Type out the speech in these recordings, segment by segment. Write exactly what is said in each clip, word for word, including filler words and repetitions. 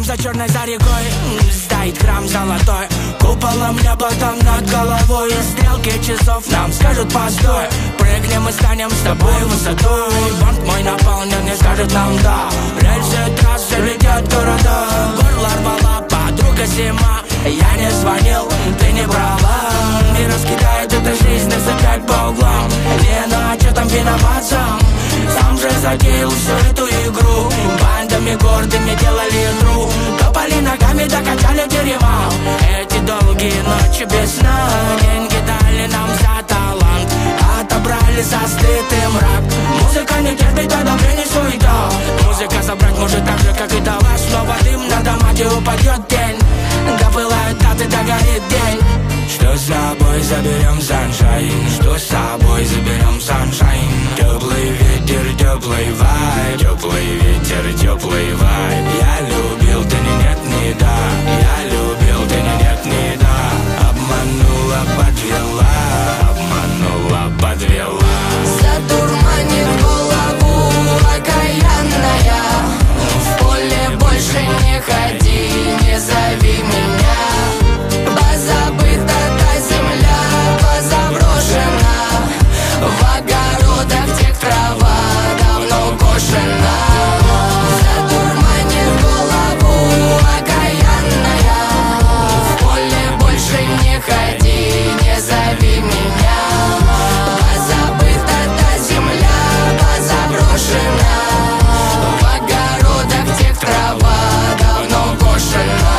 Там за черной за рекой стоит храм золотой, куполом небо там над головой. И стрелки часов нам скажут постой. Прыгнем и станем с тобой высотой. Банк мой наполнен и скажет нам да. Рельсы трассы летят города. Горло рвала подруга зима. Я не звонил, ты не брала. И раскидает эта жизнь нас опять по углам. Лена, что там виноват сам? Сам же затеял всю эту игру. Бандами гордыми делали игру. Топали ногами, докачали дерьма. Эти долгие ночи без сна. Деньги дали нам за талант, отобрали за стыд и мрак. Музыка не терпит одобрений, суета. Музыка забрать может так же, как и дала. Снова дым на домате, упадет тень. Допылают даты, догорит день. Что с собой заберем саншайн? Что с собой заберем саншайн? Теплый ветер, теплый вайб. Теплый ветер, теплый вайб. Я любил, ты не нет, не да. Я любил, ты не нет, не да. Обманула, подвела. Обманула, подвела. Задурманит голову окаянная. В поле больше не ходи, не зови меня. Позабыта та земля, позаброшена. В огородах тех трава давно кошена. Задурманит голову окаянная. В поле больше не ходи, не зови меня. Позабыта та земля, позаброшена. В огородах тех трава давно кошена.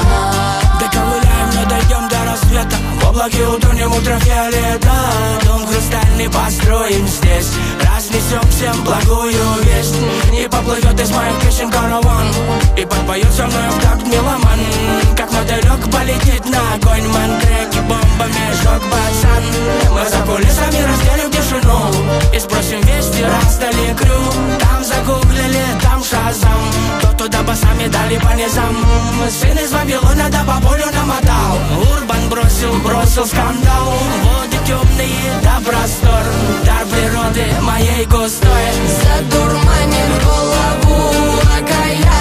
В облаке утонем ультрафиолета. Дом хрустальный построим здесь. Разнесем всем благую весть. И поплывет из моих песен караван. И подпоет со мной в такт меломан. Как мотылек полетит на огонь. Мантреки бомбами жёг пацан. Мы за кулисами разделим тишину. И спросим вести, раздали крю. Там загуглили, там шазам. То туда басами дали по низам. Сын из Вавилона да по полю намотал. Урбан бросил, бросил скандал. Воды темные да простор. Дар природы моей густой. Задурманит голову окаянная.